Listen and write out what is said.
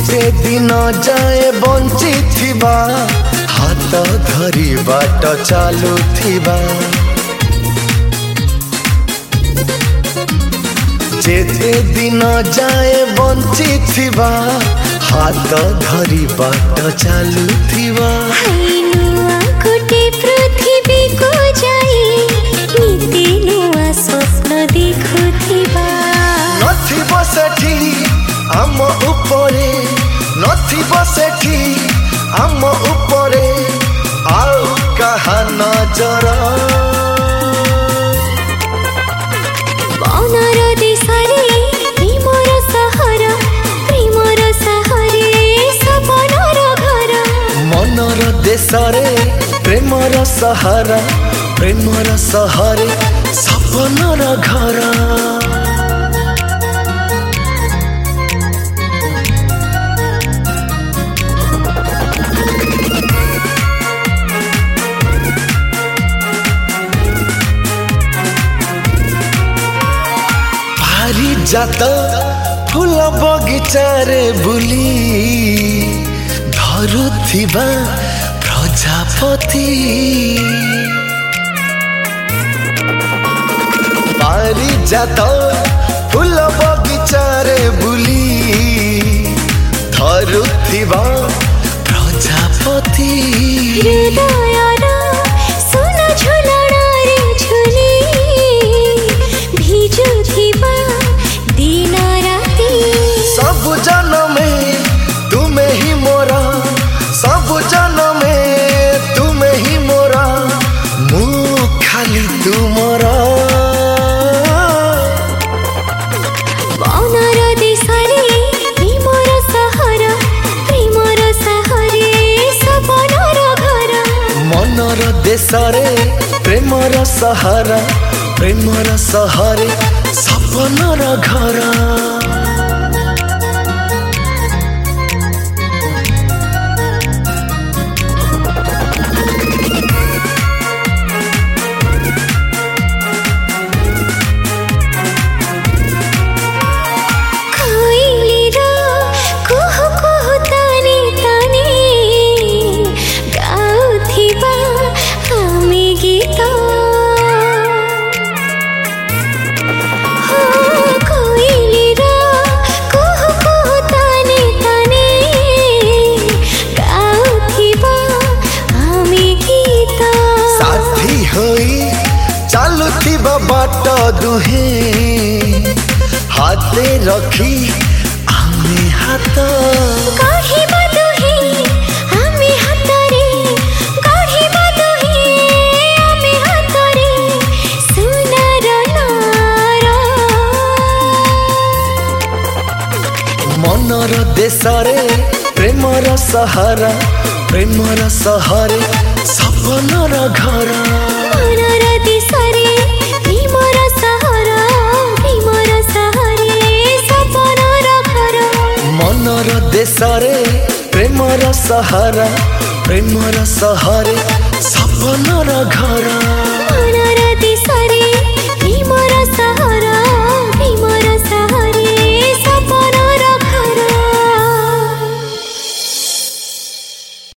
जेते दिन जाए बंची थिबा हाथ धरी बाट चालू थिबा जेते दिन जाए बंची थिबा हाथ धरी बाट चालू थिबा गोटे पृथ्वी को जाई नीति नुआ स्वप्न देखुथिबा नथिबो सेठी आम उपरे नथिबो सेठी आम उपरे आउ कहा नजर बनर देशरे प्रेमर सहर प्रेमर सहरे सपनर घर मनर देशरे प्रेमर सहारा प्रेमर सहरे सपनर घर जात फूल बगीचारे बुली धरुथिबा प्रजापति पारी जात फूल बगीचारे बुली धरुथिबा प्रजापति हृदयर सुन झुलणारे झुली भिजुथिबा दिन राति सब जन्मे तुम्हें ही मोरा सब जन्मे तुम्हें ही मोरा मु खाली तुमरा बनर देशरे प्रेमर सहर प्रेमर सहरे सपनर घर मनर देशरे प्रेमर सहारा प्रेमर सहरे सपनर घर बाट दुहे हाथे रखी आमे हाथ गढ़िबा दुहे आमे हाथरे गढ़िबा दुहे आमे हाथरे सुनर नार मनर देशरे प्रेमर सहारा प्रेमर सहरे सपनर घर मनर देशरे प्रेमर सहर प्रेमर सहरे सपनर घर मनर देशरे प्रेमर सहारा प्रेमर सहरे सपनर घर।